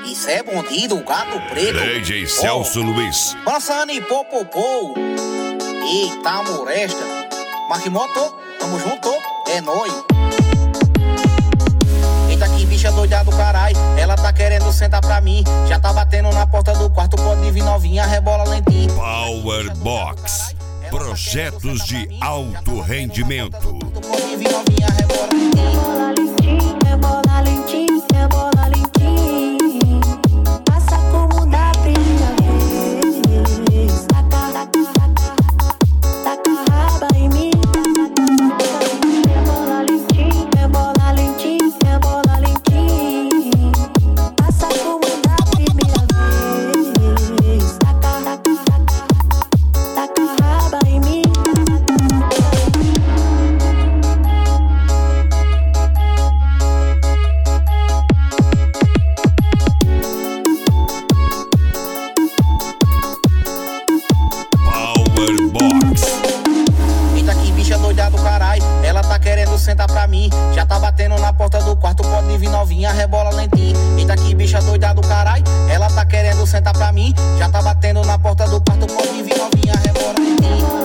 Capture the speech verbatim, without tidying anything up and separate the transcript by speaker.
Speaker 1: Isso é bandido, gato preto.
Speaker 2: D J Celso oh. Luiz.
Speaker 1: Passando e popopô. Eita, moresta. Marquimoto, tamo junto, é nóis. Eita, que bicha doida do caralho. Ela tá querendo sentar pra mim. Já tá batendo na porta do quarto, pode vir novinha, rebola lentinho.
Speaker 2: Power Box. Projetos de alto rendimento.
Speaker 1: Pode vir novinha, rebola lentinho.
Speaker 3: Rebola lentinho, rebola lentinho. Passa como da primeira vez. Taca, taca, taca a raba em mim. Rebola lentinho, rebola lentinho, rebola lentinho. Passa como da primeira vez. Taca, taca, taca a raba em mim.
Speaker 1: Do caralho, ela tá querendo sentar pra mim. Já tá batendo na porta do quarto, pode vir novinha, rebola lentinho. Eita, que bicha doida do caralho, ela tá querendo sentar pra mim. Já tá batendo na porta do quarto, pode vir novinha, rebola lentinho.